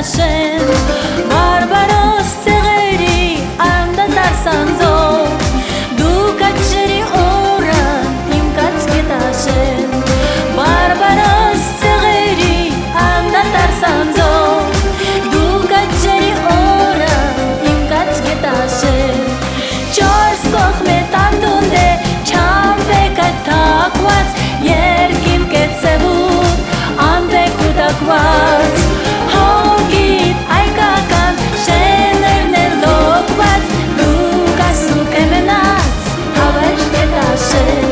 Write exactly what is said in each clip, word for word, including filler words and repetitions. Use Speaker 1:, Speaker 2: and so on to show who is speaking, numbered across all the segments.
Speaker 1: գետաշեն բարբարոս ծեղերի անդադար սանձով դու կաչերի օրան իմ կաչ գետաշեն բարբարոս ծեղերի անդադար սանձով դու կաչերի օրան իմ կաչ գետաշեն չորս կողմե տանդունդ է չամբեկը թակված երկիմ կեցևուտ ամբեք ու տակված հոգիտ այկական շեներն է լոգված դու կասու կեմենած հավերջ գետաշեն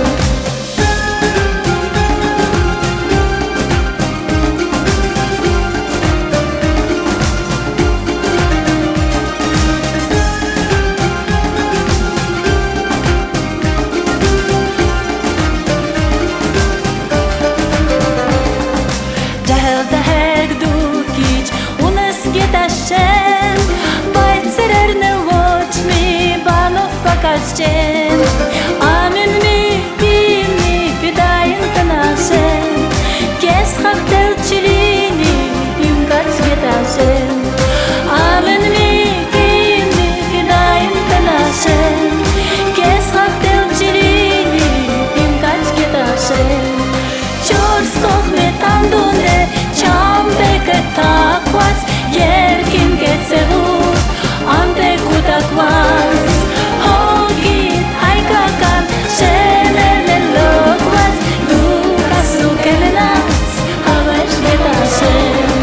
Speaker 1: բայց սերերն է ոչ մի բանով պակաս չեն ամեն մի դիմի վիդային տնաշեն կես խաղթել չլինի իմ կաչ գետաշեն ամեն մի դիմի վիդային տնաշեն կես խաղթել չլինի իմ կաչ գետաշեն չորս կողմե տանդուն է չամբեկը թակված երկիմ կեցևուտ ամբեք ու տակված հոգիտ հայկական շեներն է լոգված դու կասու կեմենած հավերջ գետաշեն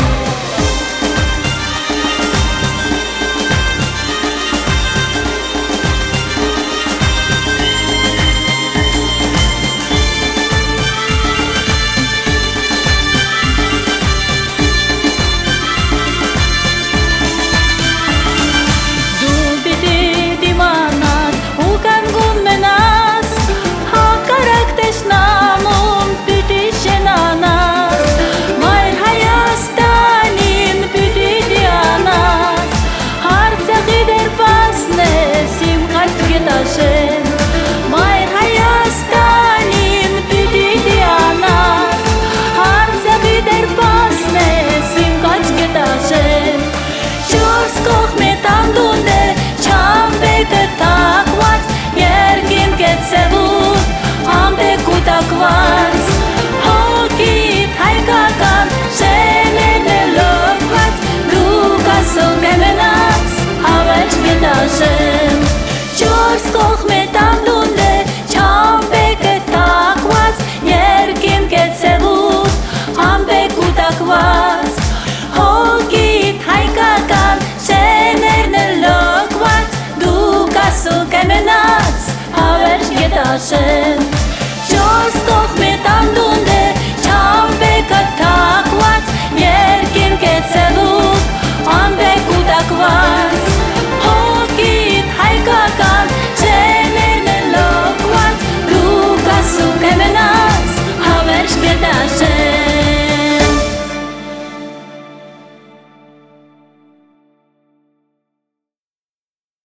Speaker 1: Մայր Հայաստանին պիտի դիանար հարցեղի դեր պասնես իմ կաչ գետաշեն չորս կողմե տանդուն է չամբեկը թակված երկիմ կեցևուտ ամբեք ու տակված հոգիտ հայկական շեներն է լոգված դու կասու կեմենած հավերջ գետաշեն չորս կողմե տանդուն է չամբեկը թակված երկիմ կեցևուտ ամբեք ու տակված հոգիտ հայկական շեներն է լոգված դու կասու կեմենած հավերջ գետաշեն